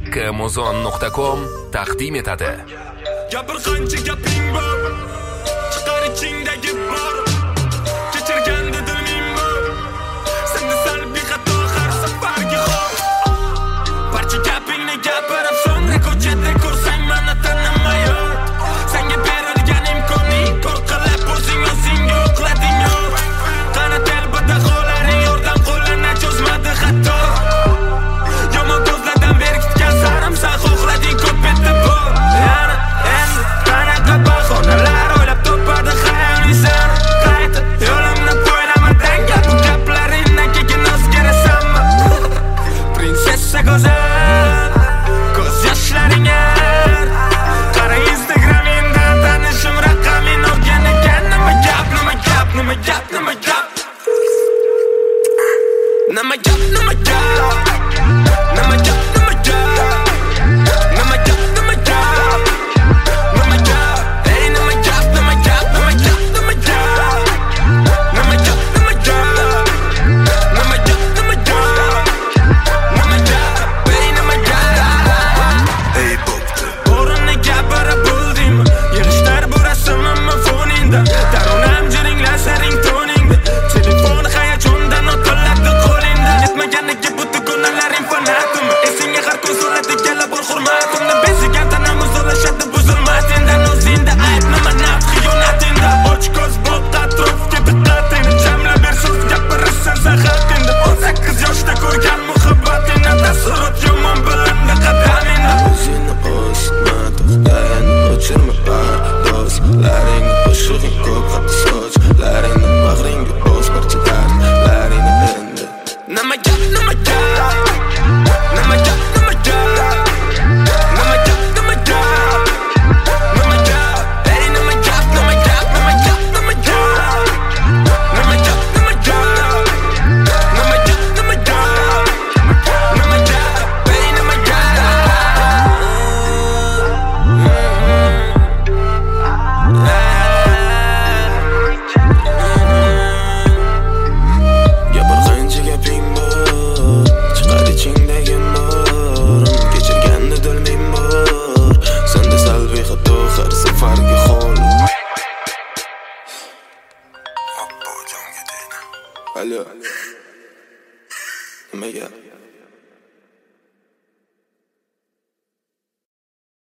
Kmozon.com taqdim etadi. Gapir qancha gaping bor, chiqar ichingdagi bor. Kechirganda dilim bor, senda salbiy xato har safargi xor. Barcha gapingni gapirib so'ngra ko'chada ko'rsang meni tanimayur. Senga berilgan imkonning qo'rqilib o'zing yo'qlading yo'q. Qani telbada qo'llaring yordam qo'lini cho'zmadi hatto. Yomon ko'zlardan berkitgan sarimsoq xohlading ko'p etdi bu. Yana endi qanaqa bahonalar o'ylab topadi xayolinsan. Qaytib yo'limni poylamadan bu gaplaringdan keyin o'zgarasanmi? Prinsessa go'zal, ko'z yoshlaring er. Qara Instagramingdan tanishim raqaming olgan ekan. Nima gap? Nima gap?